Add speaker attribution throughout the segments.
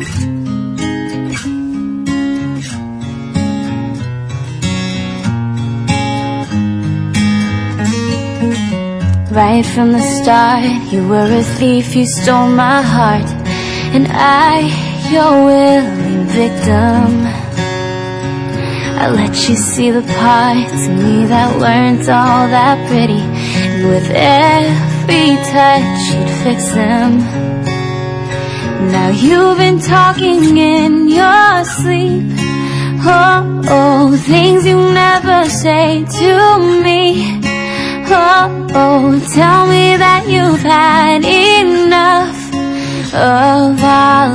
Speaker 1: Right from the start, you were a thief, you stole my heart, and I, your willing victim. I let you see the parts of me that weren't all that pretty, and with every touch you'd fix them. Now you've been talking in your sleep, oh, things you never say to me. Oh, tell me that you've had enough of our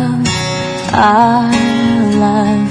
Speaker 1: love.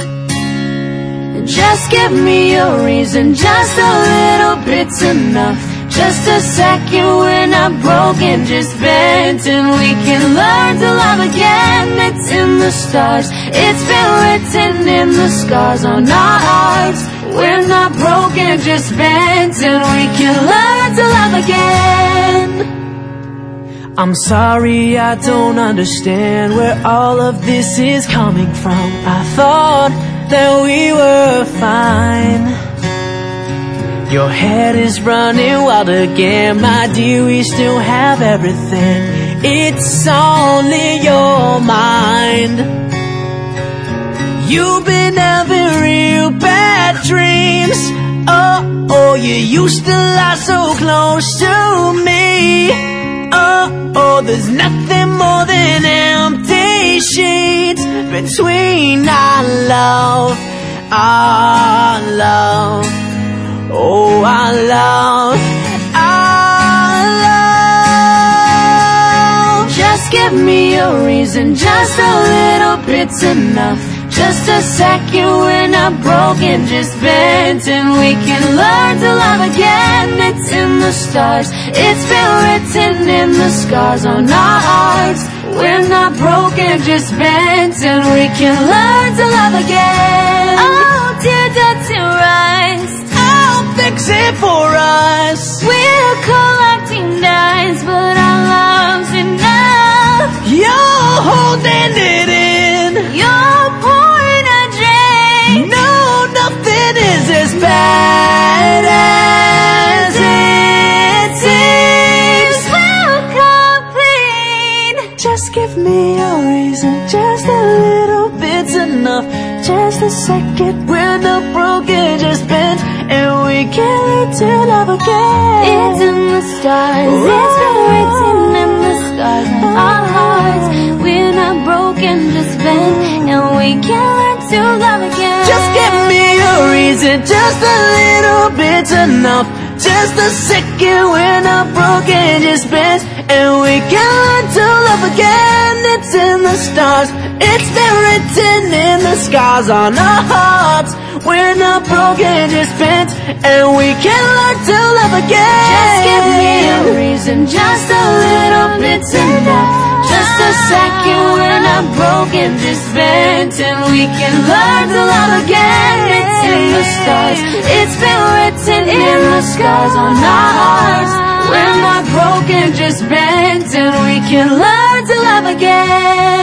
Speaker 1: Just give me a reason, just a little bit's enough. Just a second, we're not broken, just bent, and we can learn to love again. It's in the stars, it's been written in the scars on our hearts. We're not broken, just bent, and we can learn to love again.
Speaker 2: I'm sorry, I don't understand where all of this is coming from. I thought that we were fine. Your head is running wild again, my dear, we still have everything. It's only your mind. You've been having real bad dreams. Oh, you used to lie so close to me. Oh, there's nothing more than empty sheets between our love. Oh, our love.
Speaker 1: Just give me a reason, just a little bit's enough. Just a second, we're not broken, just bent, and we can learn to love again. It's in the stars, it's been written in the scars on our hearts. We're not broken, just bent, and we can learn to love again. Oh, dear dirty rise,
Speaker 2: I'll fix it for us.
Speaker 1: we're collecting dice, but our love's enough.
Speaker 2: You're holding it in.
Speaker 1: You're pouring a drink.
Speaker 2: No, nothing is as bad as it seems.
Speaker 1: We're complete.
Speaker 2: Just give me a reason, just a little bit's enough. Just a second, we're not broken, just bent, and we can learn to love again.
Speaker 1: It's in the stars, it's been written in the scars on our hearts. We're not broken, just bent, and we can learn to love again.
Speaker 2: Just give me a reason, just a little bit's enough. Just a second, we're not broken, just bent, and we can learn to love again. It's in the stars, it's been written in the scars on our hearts. We're not broken, just bent, and we can learn to love again.
Speaker 1: Just give me a reason, just a little bit's enough. Just a second, we're not broken, just bent, and we can learn to love again. It's in the stars, it's been written in the scars on our hearts. We're not broken, just bent, and we can learn to love again.